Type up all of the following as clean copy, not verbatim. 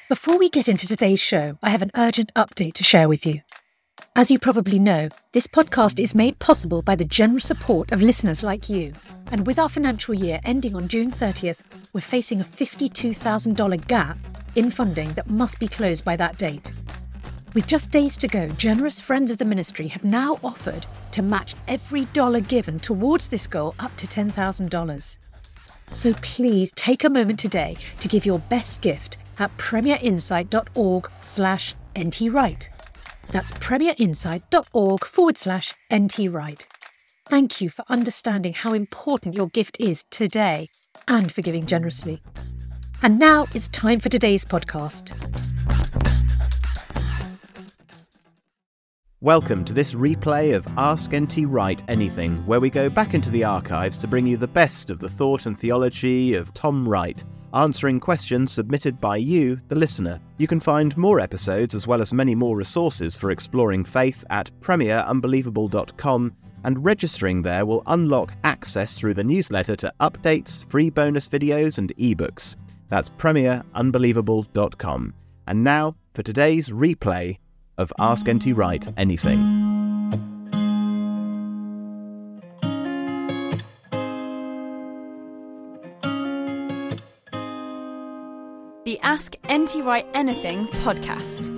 Before we get into today's show, I have an urgent update to share with you. As you probably know, this podcast is made possible by the generous support of listeners like you. And with our financial year ending on June 30th, we're facing a $52,000 gap in funding that must be closed by that date. With just days to go, generous friends of the ministry have now offered to match every dollar given towards this goal up to $10,000. So please take a moment today to give your best gift at premierinsight.org/ntwrite. That's premierinsight.org/ntwrite. Thank you for understanding how important your gift is today and for giving generously. And now it's time for today's podcast. Welcome to this replay of Ask NT Wright Anything, where we go back into the archives to bring you the best of the thought and theology of Tom Wright, answering questions submitted by you, the listener. You can find more episodes as well as many more resources for exploring faith at premierunbelievable.com, and registering there will unlock access through the newsletter to updates, free bonus videos and ebooks. That's premierunbelievable.com. And now for today's replay of Ask NT Wright Anything. The Ask NT Wright Anything podcast.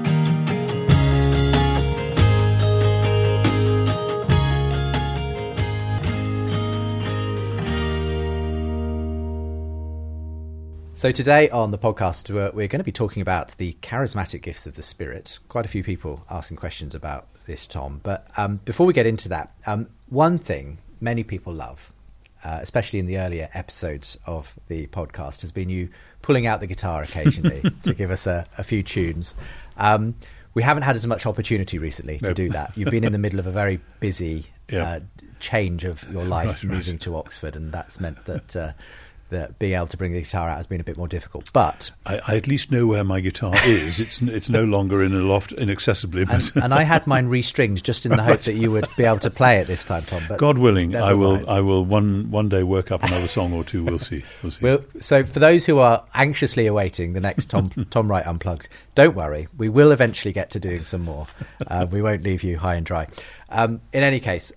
So today on the podcast, we're going to be talking about the charismatic gifts of the Spirit. Quite a few people asking questions about this, Tom. But before we get into that, one thing many people love, especially in the earlier episodes of the podcast, has been you pulling out the guitar occasionally to give us a few tunes. We haven't had as much opportunity recently to do that. You've been in the middle of a very busy change of your life, moving to Oxford, and that's meant that being able to bring the guitar out has been a bit more difficult. But I at least know where my guitar is. It's no longer in a loft inaccessibly. But and I had mine restringed just in the hope that you would be able to play it this time, Tom. But God willing, I will one day work up another song or two. We'll see. So for those who are anxiously awaiting the next Tom Wright Unplugged, don't worry. We will eventually get to doing some more. We won't leave you high and dry. In any case,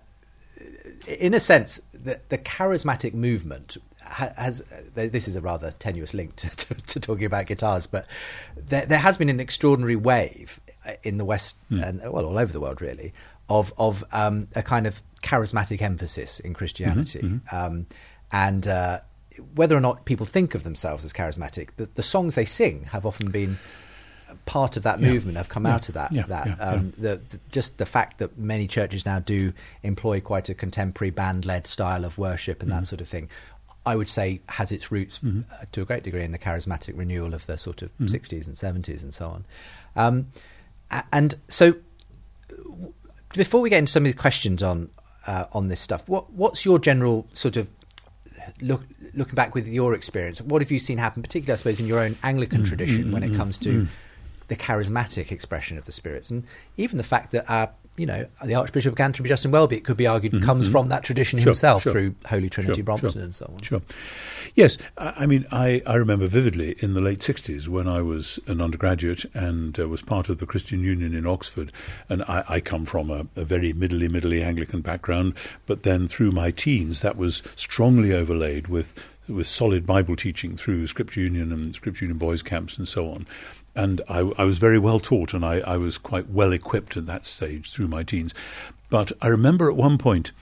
in a sense, the charismatic movement has, this is a rather tenuous link to talking about guitars, but there has been an extraordinary wave in the West and all over the world really of a kind of charismatic emphasis in Christianity. And whether or not people think of themselves as charismatic, the songs they sing have often been part of that movement, have come out of that. Just the fact that many churches now do employ quite a contemporary band-led style of worship and that sort of thing, I would say has its roots to a great degree in the charismatic renewal of the sort of 60s and 70s and so on. And so before we get into some of the questions on this stuff, what's your general sort of looking back with your experience, what have you seen happen, particularly I suppose in your own Anglican tradition when it comes to the charismatic expression of the spirits, and even the fact that the Archbishop of Canterbury, Justin Welby, it could be argued, comes from that tradition himself through Holy Trinity Brompton and so on. Sure. Yes, I mean, I remember vividly in the late 60s when I was an undergraduate and was part of the Christian Union in Oxford, and I come from a very middly Anglican background, but then through my teens that was strongly overlaid with solid Bible teaching through Scripture Union and Scripture Union boys' camps and so on. And I was very well taught, and I was quite well equipped at that stage through my teens. But I remember at one point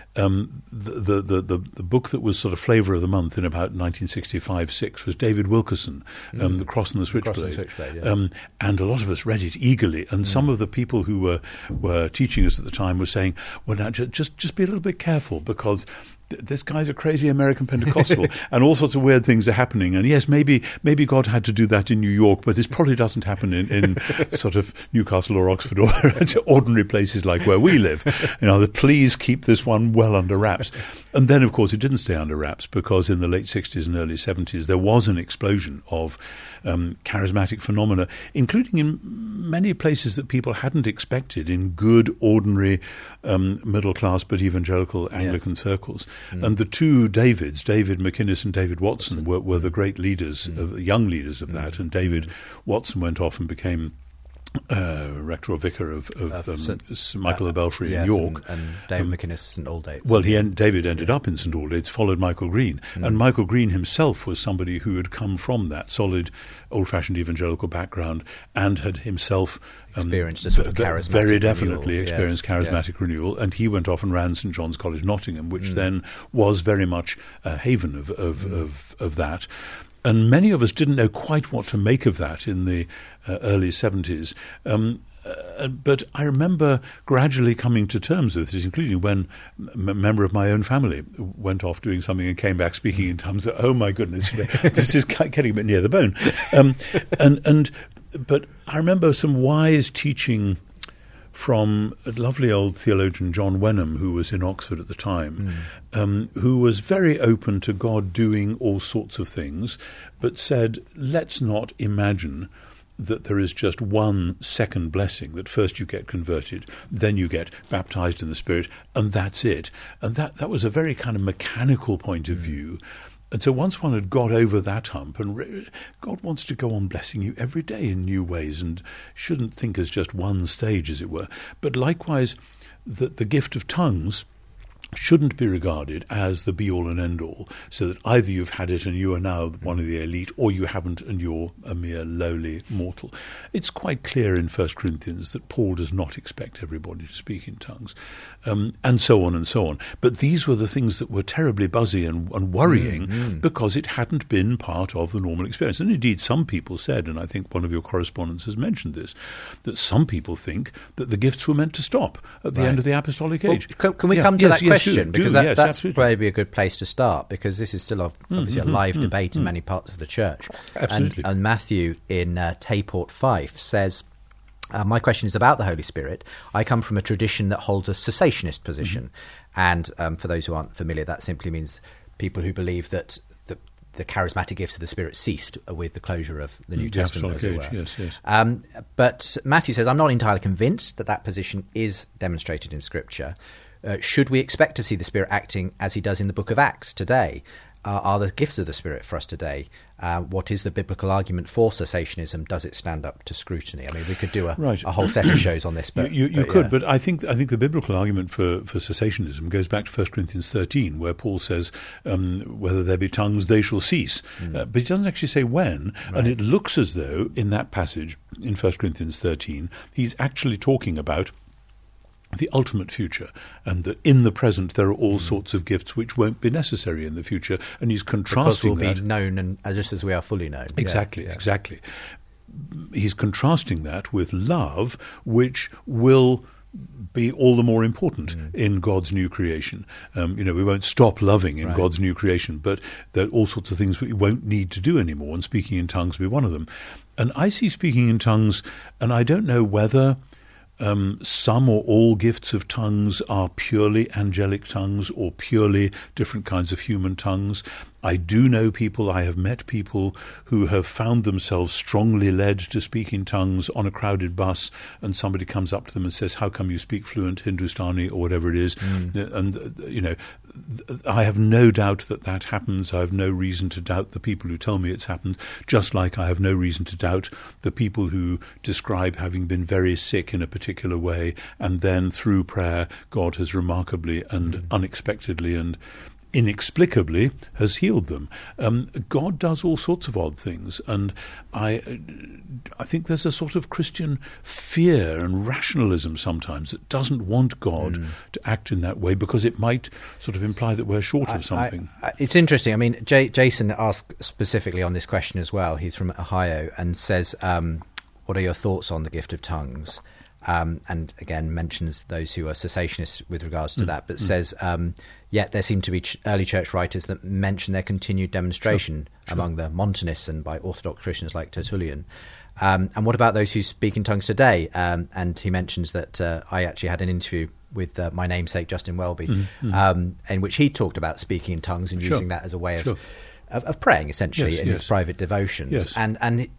the book that was sort of flavour of the month in about 1965-6 was David Wilkerson, The Cross and the Switchblade. And a lot of us read it eagerly. And some of the people who were teaching us at the time were saying, well, now just be a little bit careful, because this guy's a crazy American Pentecostal and all sorts of weird things are happening. And yes, maybe God had to do that in New York, but this probably doesn't happen in sort of Newcastle or Oxford or ordinary places like where we live. Please keep this one well under wraps. And then, of course, it didn't stay under wraps, because in the late 60s and early 70s, there was an explosion of charismatic phenomena, including in many places that people hadn't expected, in good, ordinary, middle-class but evangelical Anglican circles. And the two Davids, David McInnes and David Watson, were the great leaders, young leaders of that. And David Watson went off and became rector or vicar of St Michael the Belfry in York. And David McInnes, St Aldate's. Well, David ended up in St Aldate's, followed Michael Green. And Michael Green himself was somebody who had come from that solid, old-fashioned evangelical background and had himself experienced a sort of charismatic very definitely renewal. Experienced charismatic renewal. And he went off and ran St John's College, Nottingham, which then was very much a haven of that. And many of us didn't know quite what to make of that in the early 70s. But I remember gradually coming to terms with it, including when a member of my own family went off doing something and came back speaking in tongues. Oh, my goodness, this is getting a bit near the bone. But I remember some wise teaching from a lovely old theologian, John Wenham, who was in Oxford at the time, who was very open to God doing all sorts of things, but said, let's not imagine that there is just one second blessing, that first you get converted, then you get baptized in the Spirit, and that's it. And that was a very kind of mechanical point of view. And so once one had got over that hump, and God wants to go on blessing you every day in new ways and shouldn't think as just one stage, as it were. But likewise, that the gift of tongues shouldn't be regarded as the be-all and end-all, so that either you've had it and you are now one of the elite, or you haven't and you're a mere lowly mortal. It's quite clear in 1 Corinthians that Paul does not expect everybody to speak in tongues, and so on and so on. But these were the things that were terribly buzzy and worrying because it hadn't been part of the normal experience. And indeed, some people said, and I think one of your correspondents has mentioned this, that some people think that the gifts were meant to stop at the end of the apostolic age. Can we come to that question? Because that's absolutely. maybe a good place to start, because this is still obviously a live debate in many parts of the church. Absolutely. And Matthew in Tayport Fife says, my question is about the Holy Spirit. I come from a tradition that holds a cessationist position. And for those who aren't familiar, that simply means people who believe that the charismatic gifts of the Spirit ceased with the closure of the New Testament, as it were. Yes. But Matthew says, I'm not entirely convinced that position is demonstrated in Scripture. Should we expect to see the Spirit acting as he does in the book of Acts today? Are the gifts of the Spirit for us today? What is the biblical argument for cessationism? Does it stand up to scrutiny? I mean, we could do a whole set of shows on this. But you could, but I think the biblical argument for cessationism goes back to 1 Corinthians 13, where Paul says, whether there be tongues, they shall cease. But he doesn't actually say when, and it looks as though in that passage in 1 Corinthians 13, he's actually talking about the ultimate future, and that in the present there are all sorts of gifts which won't be necessary in the future, and he's contrasting because we'll be known and just as we are fully known. Exactly. He's contrasting that with love, which will be all the more important in God's new creation. We won't stop loving in God's new creation, but there are all sorts of things we won't need to do anymore, and speaking in tongues will be one of them. And I see speaking in tongues, and I don't know whether some or all gifts of tongues are purely angelic tongues or purely different kinds of human tongues. I do know people, I have met people who have found themselves strongly led to speak in tongues on a crowded bus, and somebody comes up to them and says, how come you speak fluent Hindustani or whatever it is? And, I have no doubt that happens. I have no reason to doubt the people who tell me it's happened, just like I have no reason to doubt the people who describe having been very sick in a particular way, and then through prayer, God has remarkably and unexpectedly and inexplicably has healed them. God does all sorts of odd things, and I think there's a sort of Christian fear and rationalism sometimes that doesn't want God to act in that way, because it might sort of imply that we're short of something. It's interesting. I mean, Jason asked specifically on this question as well. He's from Ohio and says, what are your thoughts on the gift of tongues? And again mentions those who are cessationists with regards to that, but says, yet there seem to be early church writers that mention their continued demonstration among the Montanists and by Orthodox Christians like Tertullian. And what about those who speak in tongues today? And he mentions that I actually had an interview with my namesake, Justin Welby, in which he talked about speaking in tongues and using that as a way of praying, essentially, in his private devotions. Yes. And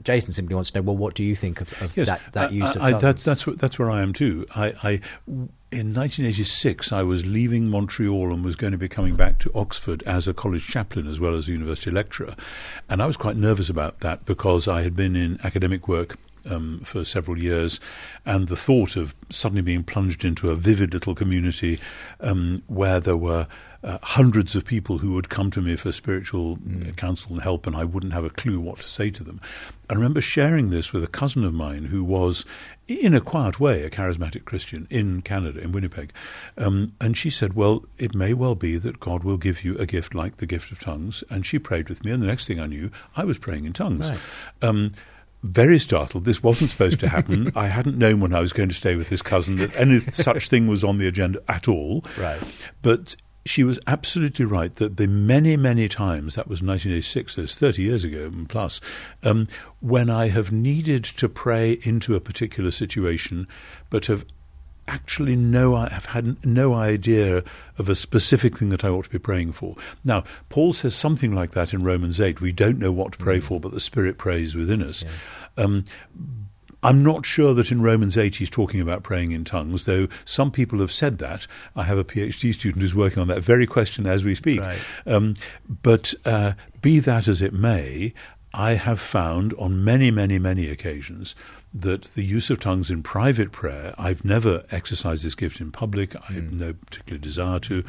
Jason simply wants to know, well, what do you think of that use of tongues? That's where I am too. In 1986, I was leaving Montreal and was going to be coming back to Oxford as a college chaplain as well as a university lecturer. And I was quite nervous about that because I had been in academic work for several years, and the thought of suddenly being plunged into a vivid little community where there were hundreds of people who would come to me for spiritual counsel and help, and I wouldn't have a clue what to say to them. I remember sharing this with a cousin of mine who was, in a quiet way, a charismatic Christian in Canada, in Winnipeg. And she said, well, it may well be that God will give you a gift like the gift of tongues. And she prayed with me, and the next thing I knew, I was praying in tongues. Right. Very startled. This wasn't supposed to happen. I hadn't known when I was going to stay with this cousin that any such thing was on the agenda at all. Right. But she was absolutely right that the many, many times, that was 1986, that's 30 years ago plus, when I have needed to pray into a particular situation, but have actually have had no idea of a specific thing that I ought to be praying for. Now, Paul says something like that in Romans 8. We don't know what to pray for, but the Spirit prays within us. Yes. I'm not sure that in Romans 8 he's talking about praying in tongues, though some people have said that. I have a PhD student who's working on that very question as we speak. Right. But be that as it may, I have found on many, many, many occasions that the use of tongues in private prayer, I've never exercised this gift in public, I have no particular desire to,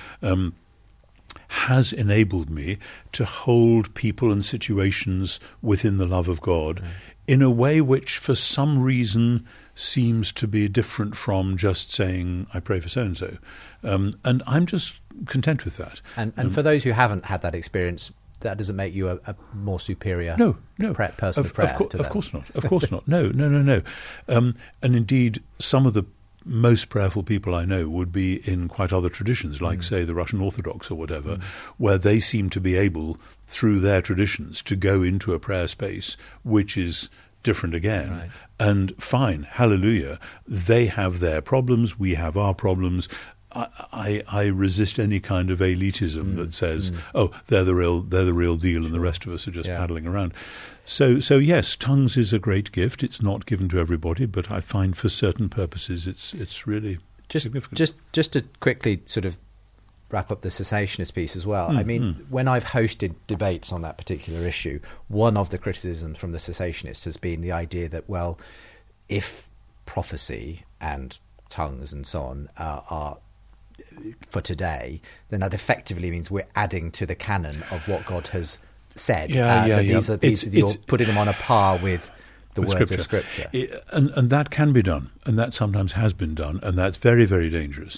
has enabled me to hold people and situations within the love of God in a way which for some reason seems to be different from just saying, I pray for so-and-so. And I'm just content with that. And for those who haven't had that experience, that doesn't make you a more superior person of prayer to them. Of course not. Of course not. No. And indeed, some of the most prayerful people I know would be in quite other traditions, like, say, the Russian Orthodox or whatever, where they seem to be able, through their traditions, to go into a prayer space which is different again. Right. And fine, hallelujah, they have their problems, we have our problems. I resist any kind of elitism that says, oh, they're the real deal and the rest of us are just paddling around. So yes, tongues is a great gift. It's not given to everybody, but I find for certain purposes it's really significant. Just to quickly sort of wrap up the cessationist piece as well. I mean, when I've hosted debates on that particular issue, one of the criticisms from the cessationists has been the idea that, well, if prophecy and tongues and so on are for today, then that effectively means we're adding to the canon of what God has said. You're putting them on a par with the words of Scripture. And that can be done, and that sometimes has been done, and that's very, very dangerous.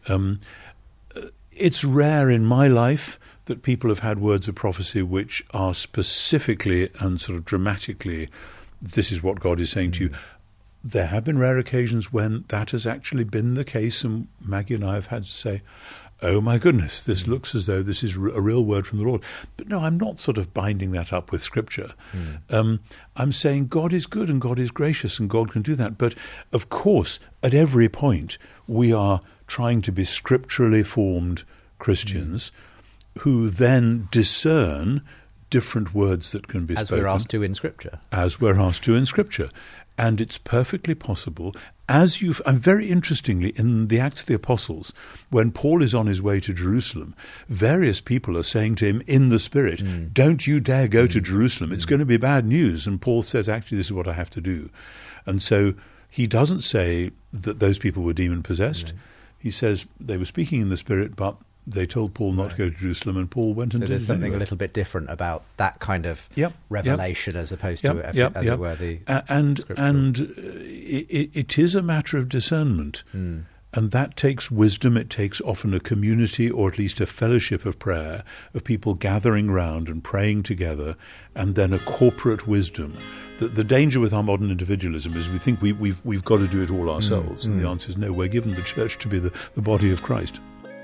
It's rare in my life that people have had words of prophecy which are specifically and sort of dramatically, this is what God is saying to you. There have been rare occasions when that has actually been the case, and Maggie and I have had to say, oh my goodness, this looks as though this is a real word from the Lord. But no, I'm not sort of binding that up with Scripture. I'm saying God is good and God is gracious and God can do that. But of course, at every point, we are trying to be scripturally formed Christians who then discern different words that can be spoken. As we're asked to in Scripture. As we're asked to in Scripture. And it's perfectly possible, and very interestingly, in the Acts of the Apostles, when Paul is on his way to Jerusalem, various people are saying to him in the Spirit, don't you dare go to Jerusalem, it's going to be bad news. And Paul says, actually, this is what I have to do. And so he doesn't say that those people were demon-possessed. He says they were speaking in the Spirit, but they told Paul not to go to Jerusalem, and Paul went and did it. So there's something a little bit different about that kind of revelation as opposed to, as it were, the and it is a matter of discernment. And that takes wisdom. It takes often a community, or at least a fellowship of prayer, of people gathering round and praying together, and then a corporate wisdom. The danger with our modern individualism is we think we've got to do it all ourselves. And the answer is no, we're given the church to be the body of Christ.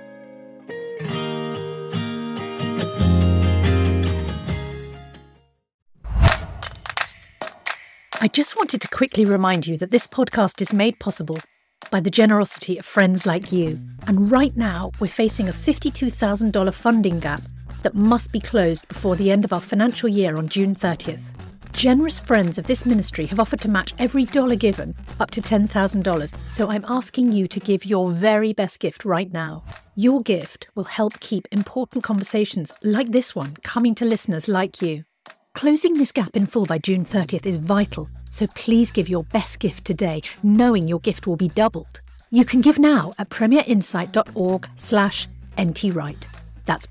I just wanted to quickly remind you that this podcast is made possible by the generosity of friends like you. And right now, we're facing a $52,000 funding gap that must be closed before the end of our financial year on June 30th. Generous friends of this ministry have offered to match every dollar given up to $10,000, so I'm asking you to give your very best gift right now. Your gift will help keep important conversations like this one coming to listeners like you. Closing this gap in full by June 30th is vital, so please give your best gift today, knowing your gift will be doubled. You can give now at premierinsight.org/NTWright. That's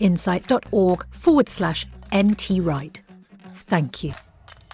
premierinsight.org/NTWright. Thank you.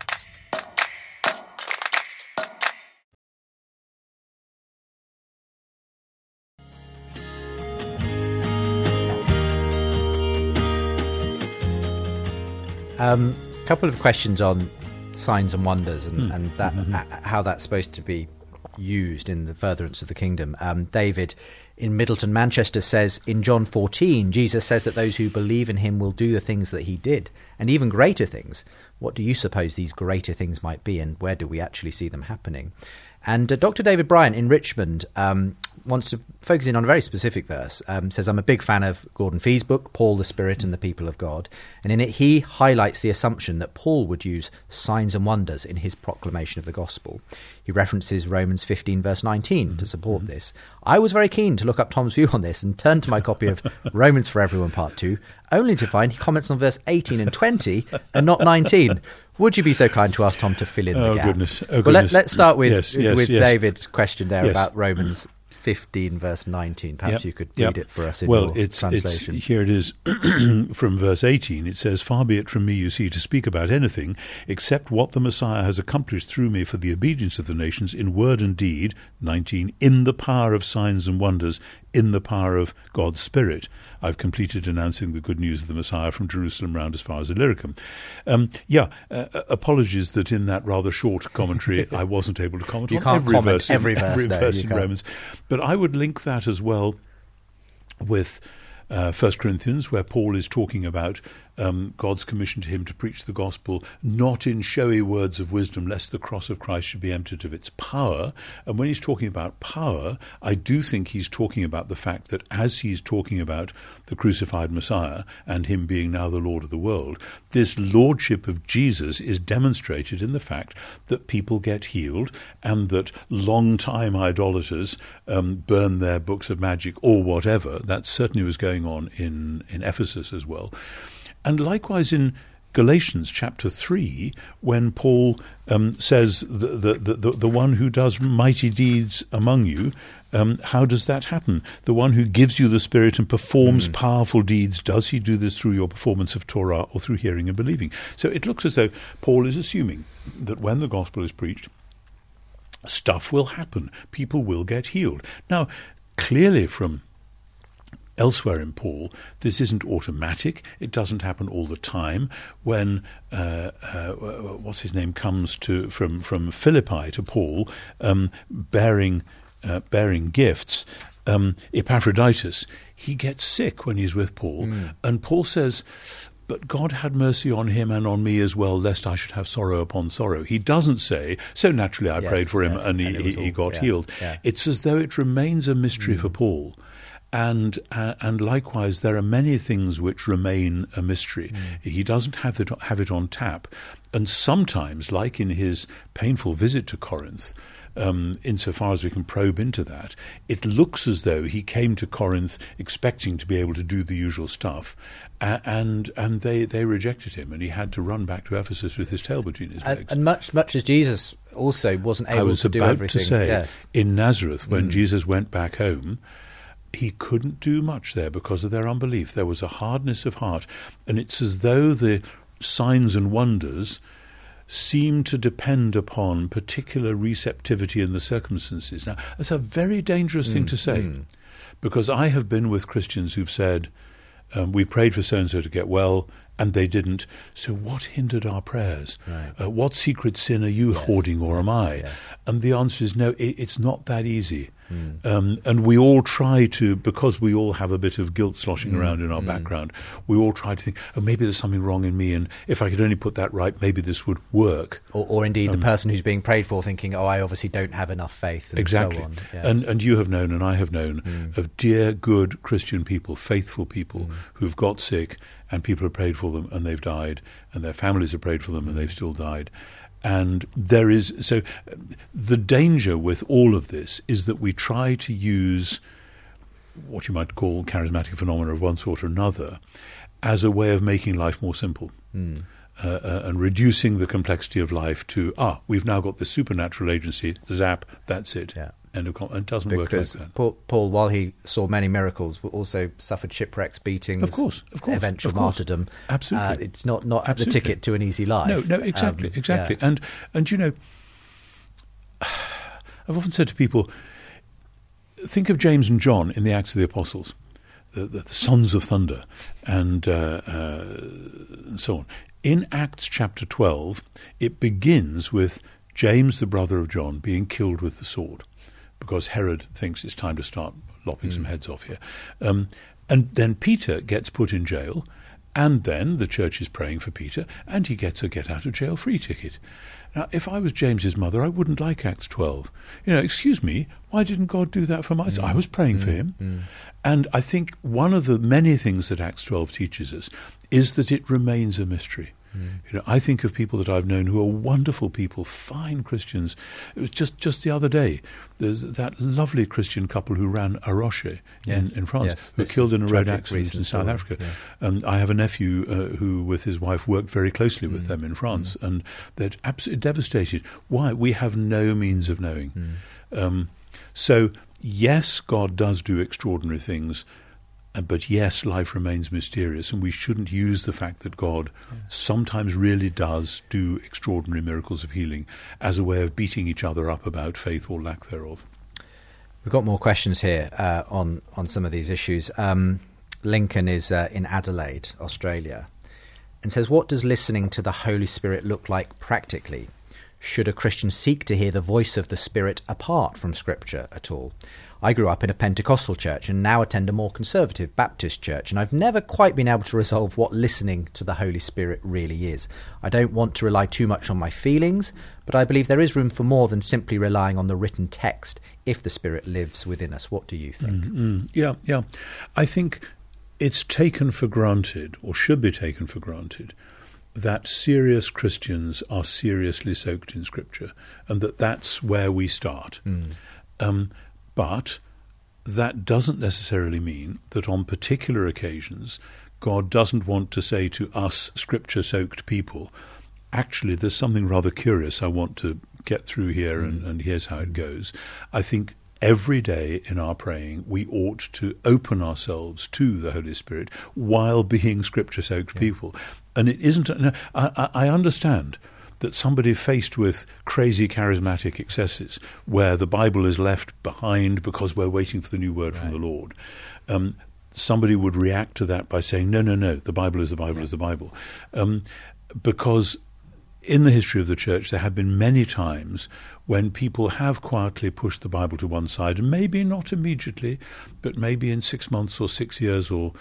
A couple of questions on signs and wonders and that how that's supposed to be used in the furtherance of the kingdom. David in Middleton, Manchester says, in John 14, Jesus says that those who believe in him will do the things that he did, and even greater things. What do you suppose these greater things might be, and where do we actually see them happening? And Dr. David Bryant in Richmond wants to focus in on a very specific verse. Says, I'm a big fan of Gordon Fee's book, Paul, the Spirit and the People of God. And in it, he highlights the assumption that Paul would use signs and wonders in his proclamation of the gospel. He references Romans 15, verse 19 to support this. I was very keen to look up Tom's view on this and turned to my copy of Romans for Everyone, Part 2, only to find he comments on verse 18 and 20 and not 19. Would you be so kind to ask Tom to fill in the gap? Goodness. Well, let's start with yes. David's question there about Romans 15, verse 19. Perhaps you could read it for us in your translation. Here it is from verse 18. It says, Far be it from me, you see, to speak about anything except what the Messiah has accomplished through me for the obedience of the nations in word and deed, 19, in the power of signs and wonders, in the power of God's Spirit. I've completed announcing the good news of the Messiah from Jerusalem round as far as Illyricum. Apologies that in that rather short commentary I wasn't able to comment on every verse in Romans. But I would link that as well with 1 Corinthians, where Paul is talking about God's commission to him to preach the gospel, not in showy words of wisdom, lest the cross of Christ should be emptied of its power. And when he's talking about power, I do think he's talking about the fact that as he's talking about the crucified Messiah and him being now the Lord of the world, this lordship of Jesus is demonstrated in the fact that people get healed and that long-time idolaters burn their books of magic or whatever. That certainly was going on in Ephesus as well. And likewise in Galatians chapter 3, when Paul says the one who does mighty deeds among you, how does that happen? The one who gives you the Spirit and performs powerful deeds, does he do this through your performance of Torah or through hearing and believing? So it looks as though Paul is assuming that when the gospel is preached, stuff will happen. People will get healed. Now, clearly from elsewhere in Paul, this isn't automatic. It doesn't happen all the time. When what's his name comes from Philippi to Paul, bearing gifts, Epaphroditus, he gets sick when he's with Paul, and Paul says, "But God had mercy on him and on me as well, lest I should have sorrow upon sorrow." He doesn't say, so naturally I prayed for him and he got healed. Yeah. It's as though it remains a mystery for Paul. And likewise, there are many things which remain a mystery. He doesn't have it on tap. And sometimes, like in his painful visit to Corinth, insofar as we can probe into that, it looks as though he came to Corinth expecting to be able to do the usual stuff, and they rejected him, and he had to run back to Ephesus with his tail between his legs. And much as Jesus also wasn't able to do everything. I was about to say, in Nazareth, when Jesus went back home, he couldn't do much there because of their unbelief. There was a hardness of heart, and it's as though the signs and wonders seem to depend upon particular receptivity in the circumstances. Now, that's a very dangerous thing to say, because I have been with Christians who've said, we prayed for so-and-so to get well, and they didn't. So what hindered our prayers? Right. What secret sin are you hoarding, or am I? Yes. And the answer is no, it's not that easy. And we all try to, because we all have a bit of guilt sloshing around in our background, we all try to think, oh, maybe there's something wrong in me, and if I could only put that right, maybe this would work. Or indeed the person who's being prayed for thinking, oh, I obviously don't have enough faith, and exactly. so on. Yes. And you have known, and I have known, of dear, good Christian people, faithful people who've got sick, and people have prayed for them and they've died, and their families have prayed for them and they've still died. And there is, so the danger with all of this is that we try to use what you might call charismatic phenomena of one sort or another as a way of making life more simple. And reducing the complexity of life to, we've now got this supernatural agency, zap, that's it. Yeah. And it doesn't work like that. Paul, while he saw many miracles, also suffered shipwrecks, beatings, of course, eventual martyrdom. Absolutely. It's not the ticket to an easy life. No, exactly. Yeah. And you know, I've often said to people, think of James and John in the Acts of the Apostles, the sons of thunder, and so on. In Acts chapter 12, it begins with James, the brother of John, being killed with the sword, because Herod thinks it's time to start lopping some heads off here. And then Peter gets put in jail, and then the church is praying for Peter, and he gets a get-out-of-jail-free ticket. Now, if I was James's mother, I wouldn't like Acts 12. Excuse me, why didn't God do that for my son? I was praying for him. And I think one of the many things that Acts 12 teaches us is that it remains a mystery. I think of people that I've known who are wonderful people, fine Christians. It was just the other day, there's that lovely Christian couple who ran A Rocher in France, who were killed in a road accident in South Africa. Yeah. I have a nephew who, with his wife, worked very closely with them in France, and they're absolutely devastated. Why? We have no means of knowing. So, yes, God does do extraordinary things, but yes, life remains mysterious, and we shouldn't use the fact that God sometimes really does do extraordinary miracles of healing as a way of beating each other up about faith or lack thereof. We've got more questions here on some of these issues. Lincoln is in Adelaide, Australia, and says, what does listening to the Holy Spirit look like practically? Should a Christian seek to hear the voice of the Spirit apart from Scripture at all? I grew up in a Pentecostal church and now attend a more conservative Baptist church, and I've never quite been able to resolve what listening to the Holy Spirit really is. I don't want to rely too much on my feelings, but I believe there is room for more than simply relying on the written text if the Spirit lives within us. What do you think? Yeah. I think it's taken for granted, or should be taken for granted, that serious Christians are seriously soaked in Scripture, and that's where we start. But that doesn't necessarily mean that on particular occasions God doesn't want to say to us Scripture-soaked people, actually there's something rather curious I want to get through here, and here's how it goes. I think every day in our praying we ought to open ourselves to the Holy Spirit while being Scripture-soaked people. And it isn't... I understand that somebody faced with crazy charismatic excesses where the Bible is left behind because we're waiting for the new word from the Lord, somebody would react to that by saying, no, the Bible is the Bible is the Bible. Because in the history of the church there have been many times when people have quietly pushed the Bible to one side, and maybe not immediately, but maybe in 6 months or 6 years or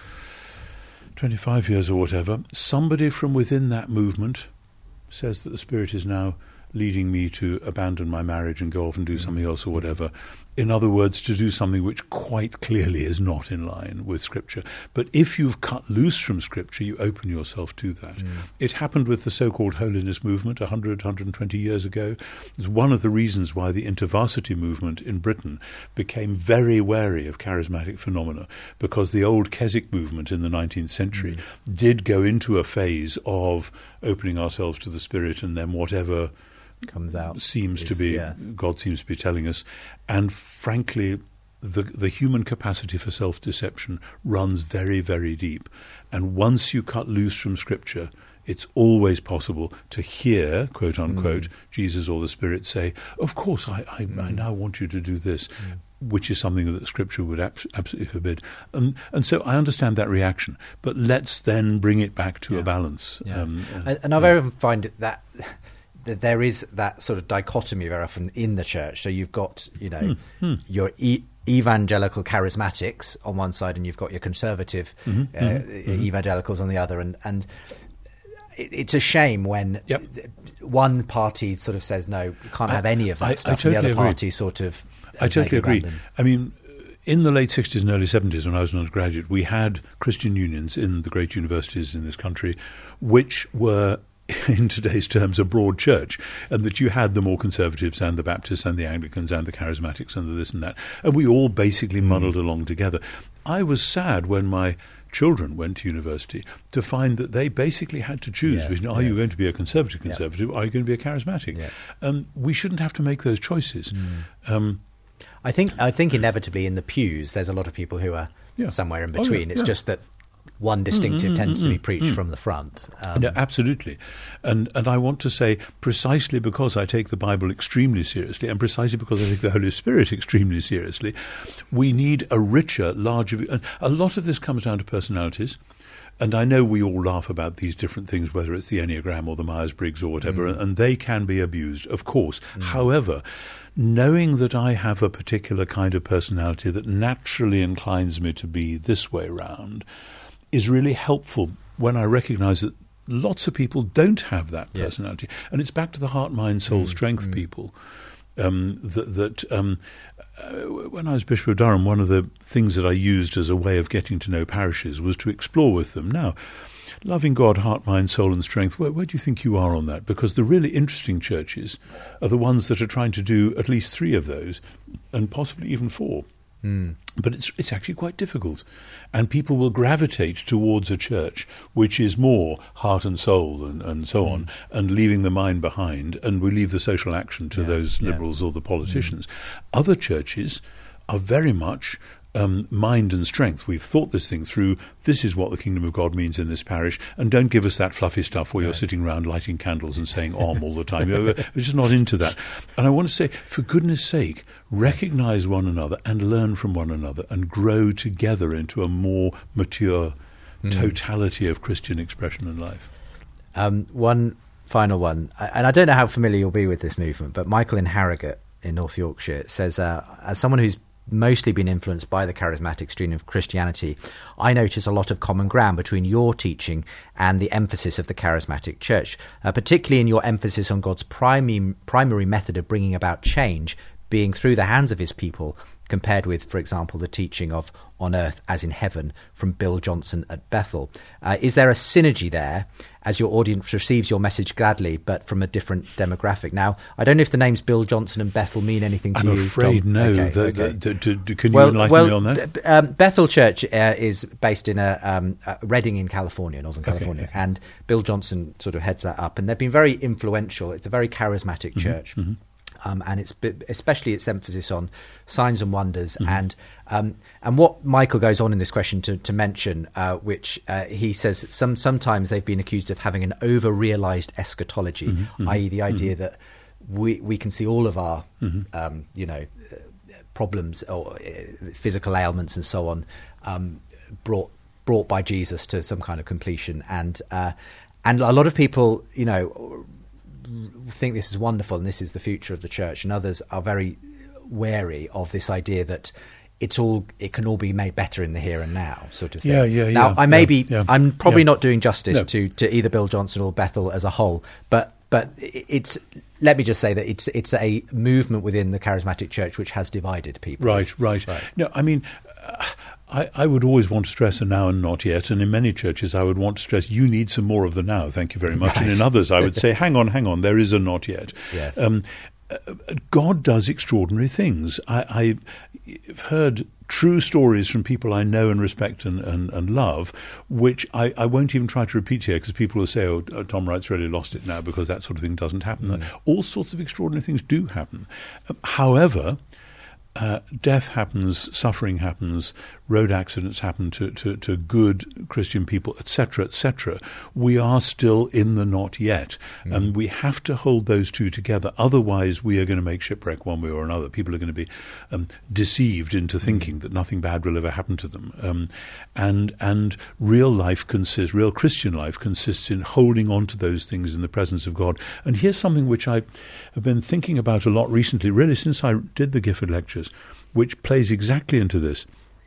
25 years or whatever, somebody from within that movement says that the Spirit is now leading me to abandon my marriage and go off and do something else or whatever. In other words, to do something which quite clearly is not in line with Scripture. But if you've cut loose from Scripture, you open yourself to that. It happened with the so-called holiness movement 120 years ago. It's one of the reasons why the InterVarsity movement in Britain became very wary of charismatic phenomena, because the old Keswick movement in the 19th century did go into a phase of opening ourselves to the Spirit, and then whatever comes out God seems to be telling us. And frankly, the human capacity for self-deception runs very, very deep. And once you cut loose from Scripture, it's always possible to hear, quote unquote, Jesus or the Spirit say, of course, I now want you to do this, which is something that Scripture would absolutely forbid. And so I understand that reaction, but let's then bring it back to a balance. And I very often find that there is that sort of dichotomy very often in the church. So you've got, your evangelical charismatics on one side, and you've got your conservative evangelicals on the other, and it's a shame when one party sort of says no, you can't have any of that stuff, totally and the other agree. Party sort of I totally agree. abandoned. I mean, in the late 60s and early 70s, when I was an undergraduate, we had Christian unions in the great universities in this country, which were, in today's terms, a broad church, and that you had the more conservatives and the Baptists and the Anglicans and the Charismatics and the this and that, and we all basically muddled along together. I was sad when my children went to university to find that they basically had to choose between, are you going to be a conservative, or are you going to be a charismatic? We shouldn't have to make those choices. I think inevitably in the pews there's a lot of people who are somewhere in between. It's just that one distinctive tends to be preached from the front. No, absolutely. And I want to say, precisely because I take the Bible extremely seriously, and precisely because I take the Holy Spirit extremely seriously, we need a richer, larger view. And a lot of this comes down to personalities. And I know we all laugh about these different things, whether it's the Enneagram or the Myers-Briggs or whatever, and they can be abused, of course. However, knowing that I have a particular kind of personality that naturally inclines me to be this way round is really helpful when I recognise that lots of people don't have that personality. And it's back to the heart, mind, soul, strength people. When I was Bishop of Durham, one of the things that I used as a way of getting to know parishes was to explore with them. Now, loving God, heart, mind, soul and strength, where do you think you are on that? Because the really interesting churches are the ones that are trying to do at least 3 of those, and possibly even 4. But it's actually quite difficult. And people will gravitate towards a church which is more heart and soul and so on, and leaving the mind behind, and we leave the social action to those liberals or the politicians. Other churches are very much mind and strength. We've thought this thing through. This is what the kingdom of God means in this parish, and don't give us that fluffy stuff where you're sitting around lighting candles and saying "Om" all the time. We're just not into that. And I want to say, for goodness sake, recognise one another and learn from one another and grow together into a more mature totality of Christian expression and life. One final one, and I don't know how familiar you'll be with this movement, but Michael in Harrogate in North Yorkshire says, as someone who's mostly been influenced by the charismatic stream of Christianity, I notice a lot of common ground between your teaching and the emphasis of the charismatic church, particularly in your emphasis on God's primary method of bringing about change being through the hands of his people, compared with, for example, the teaching of on earth as in heaven from Bill Johnson at Bethel. Is there a synergy there as your audience receives your message gladly, but from a different demographic? Now, I don't know if the names Bill Johnson and Bethel mean anything to you. I'm afraid Tom? no. Can you enlighten me on that? Bethel Church is based in Redding in California, Northern California, Okay. and Bill Johnson sort of heads that up. And they've been very influential. It's a very charismatic church. And it's especially its emphasis on signs and wonders, and what Michael goes on in this question to mention, which he says sometimes they've been accused of having an over-realised eschatology, i.e. the idea that we can see all of our problems or physical ailments and so on brought by Jesus to some kind of completion, and a lot of people think this is wonderful and this is the future of the church, and others are very wary of this idea that it can all be made better in the here and now, sort of thing. Now, I'm probably not doing justice to either Bill Johnson or Bethel as a whole, but it's, let me just say that it's a movement within the charismatic church which has divided people. Right. No, I mean, I would always want to stress a now and not yet, and in many churches I would want to stress you need some more of the now, thank you very much. Right. And in others I would say hang on, there is a not yet. Yes. God does extraordinary things. I've heard true stories from people I know and respect and love, which I won't even try to repeat here, because people will say, Tom Wright's really lost it now, because that sort of thing doesn't happen. All sorts of extraordinary things do happen. However, death happens, suffering happens, road accidents happen to good Christian people, etc., etc., we are still in the not yet. And we have to hold those two together. Otherwise, we are going to make shipwreck one way or another. People are going to be deceived into thinking that nothing bad will ever happen to them. And real life real Christian life consists in holding on to those things in the presence of God. And here's something which I have been thinking about a lot recently, really since I did the Gifford Lectures, which plays exactly into this.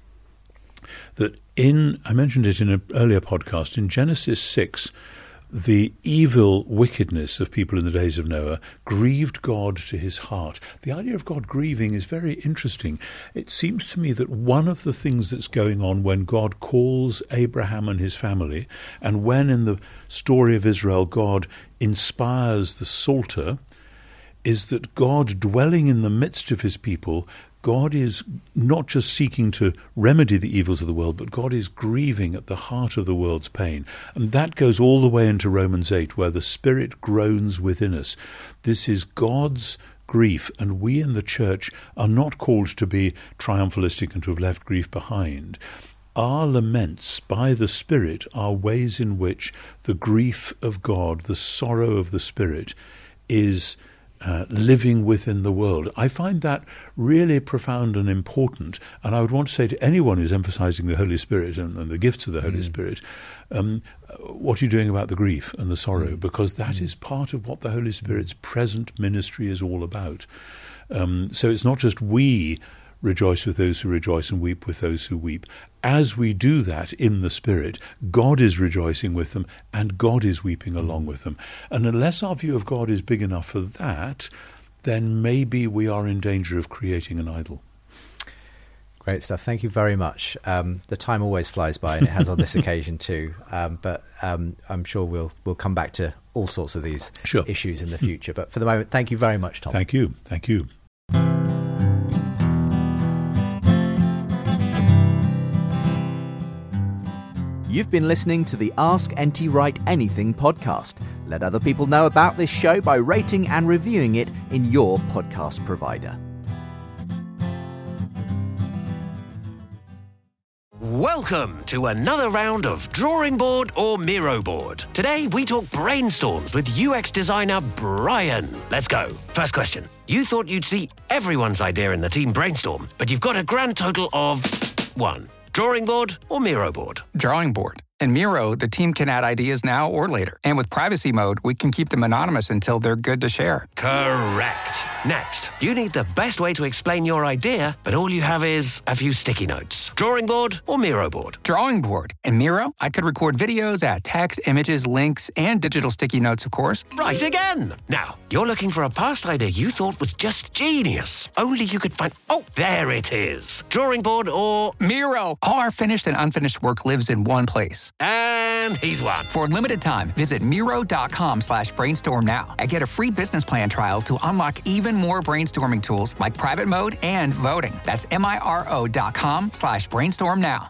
That I mentioned it in an earlier podcast, in Genesis 6, the evil wickedness of people in the days of Noah grieved God to his heart. The idea of God grieving is very interesting. It seems to me that one of the things that's going on when God calls Abraham and his family, and when in the story of Israel God inspires the Psalter, is that God, dwelling in the midst of his people, God is not just seeking to remedy the evils of the world, but God is grieving at the heart of the world's pain. And that goes all the way into Romans 8, where the Spirit groans within us. This is God's grief, and we in the church are not called to be triumphalistic and to have left grief behind. Our laments by the Spirit are ways in which the grief of God, the sorrow of the Spirit, is living within the world. I find that really profound and important, and I would want to say to anyone who's emphasizing the Holy Spirit and the gifts of the Holy Spirit, what are you doing about the grief and the sorrow? Because that is part of what the Holy Spirit's present ministry is all about. So it's not just we rejoice with those who rejoice and weep with those who weep. As we do that in the Spirit, God is rejoicing with them and God is weeping along with them. And unless our view of God is big enough for that, then maybe we are in danger of creating an idol. Great stuff. Thank you very much. The time always flies by, and it has on this occasion too. But I'm sure we'll come back to all sorts of these issues in the future. But for the moment, thank you very much, Tom. Thank you. Thank you. You've been listening to the Ask N.T. Wright Anything podcast. Let other people know about this show by rating and reviewing it in your podcast provider. Welcome to another round of Drawing Board or Miro Board. Today we talk brainstorms with UX designer Brian. Let's go. First question. You thought you'd see everyone's idea in the team brainstorm, but you've got a grand total of 1. Drawing board or Miro board? Drawing board. In Miro, the team can add ideas now or later. And with privacy mode, we can keep them anonymous until they're good to share. Correct. Next, you need the best way to explain your idea, but all you have is a few sticky notes. Drawing board or Miro board? Drawing board. In Miro, I could record videos, add text, images, links, and digital sticky notes, of course. Right again. Now, you're looking for a past idea you thought was just genius. Only you could find... Oh, there it is. Drawing board or... Miro. All our finished and unfinished work lives in one place. And he's won. For a limited time, visit Miro.com/brainstorm now and get a free business plan trial to unlock even more brainstorming tools like private mode and voting. That's Miro.com/brainstorm now.